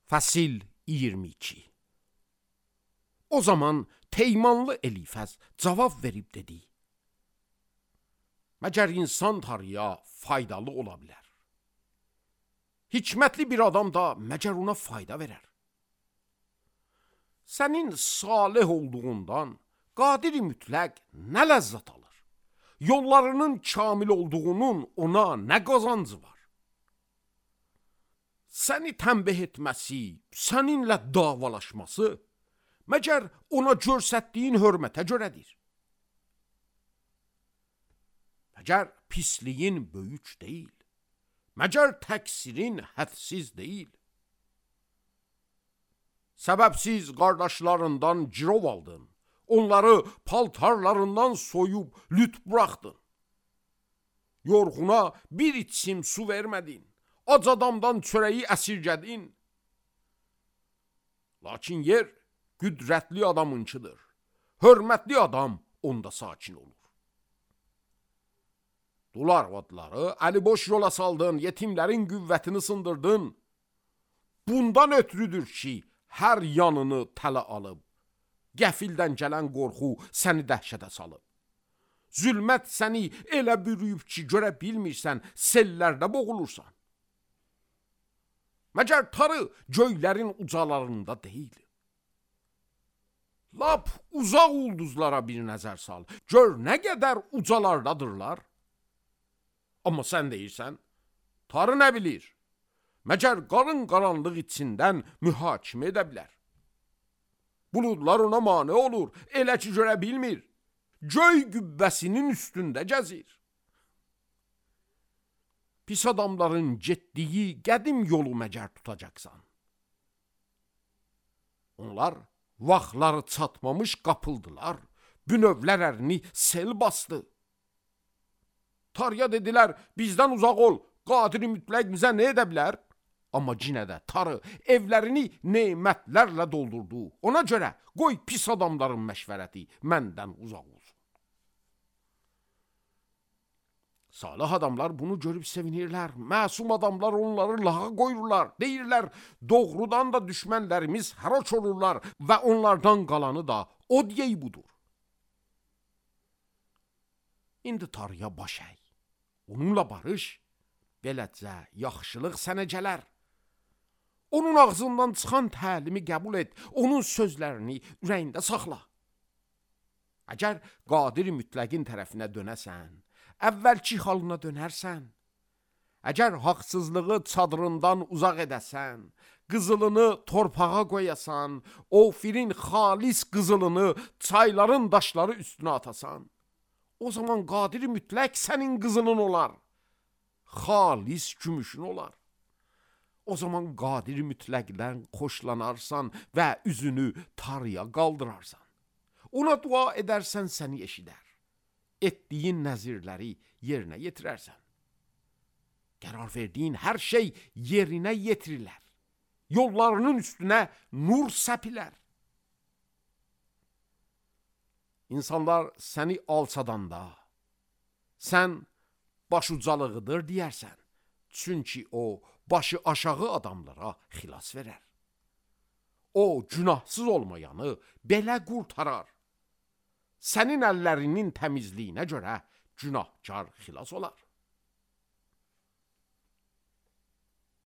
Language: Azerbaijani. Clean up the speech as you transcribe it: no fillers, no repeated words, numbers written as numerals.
Fəsil 22. O zaman Teymanlı Elifəz cavab verib dedi: Məgər insan tarıya faydalı ola bilər? Hikmətli bir adam da məgər ona fayda verər? Sənin salih olduğundan Qadir-i Mütləq nə ləzzət alır? Yollarının kamil olduğunun ona nə qazancı var? Səni tənbih etməsi, səninlə davalaşması, məgər ona görsətdiyin hörmətə görədir? Məgər pisliyin böyük deyil, məgər təqsirin hədsiz deyil. Səbəbsiz qardaşlarından girov aldın, onları paltarlarından soyub lüt buraxdın. Yorğuna bir içim su vermədin, ac adamdan çörəyi əsirgədin. Lakin yer qüdrətli adamınkidir, hörmətli adam onda sakin olur. Dul arvadları əliboş yola saldın, yetimlərin qüvvətini sındırdın. Bundan ötürüdür ki, hər yanını tələ alıb, qəfildən gələn qorxu səni dəhşətə salıb. Zülmət səni elə bürüyüb ki, görə bilmirsən, sellərdə boğulursan. Məgər tarı göylərin ucalarında deyil. Lap uzaq ulduzlara bir nəzər sal, gör nə qədər ucalardadırlar. Amma sən deyirsən, tarı nə bilir? Məgər qarın qaranlıq içindən mühakimə edə bilər. Buludlar ona mane olur, elə ki görə bilmir. Göy qübbəsinin üstündə gəzir. Pis adamların getdiyi qədim yolu məgər tutacaqsan. Onlar vaxtları çatmamış qapıldılar, bünövlər ərini sel bastı. Tarıya dedilər, bizdən uzaq ol, Qadir-i Mütləq bizə nə edə bilər? Amma cinə də tarı evlərini nemətlərlə doldurdu. Ona görə qoy pis adamların məşvərəti məndən uzaq olsun. Salih adamlar bunu görüb sevinirlər. Məsum adamlar onları lağa qoyurlar. Deyirlər, doğrudan da düşmənlərimiz haraç olurlar və onlardan qalanı da o deyey budur. İndi tarıya baş əy. Onunla barış, beləcə yaxşılıq sənə gələr. Onun ağzından çıxan təlimi qəbul et, onun sözlərini ürəyində saxla. Əgər Qadir-i Mütləqin tərəfinə dönəsən, əvvəlki halına dönərsən, əgər haqsızlığı çadırından uzaq edəsən, qızılını torpağa qoyasan, Ofirin xalis qızılını çayların daşları üstünə atasan, o zaman Qadir-i Mütləq sənin qızılın olar, xalis gümüşün olar. O zaman Qadir-i Mütləqdən xoşlanarsan və üzünü tarıya qaldırarsan. Ona dua edərsən, səni eşidər. Etdiyin nəzirləri yerinə yetirərsən. Qərar verdiyin hər şey yerinə yetirilər. Yollarının üstünə nur səpilər. İnsanlar səni alçadanda, sən başucalığıdır deyərsən. Çünki o, başı aşağı adamlara xilas verər. O, günahsız olmayanı belə qurtarar. Sənin əllərinin təmizliyinə görə günahkar xilas olar.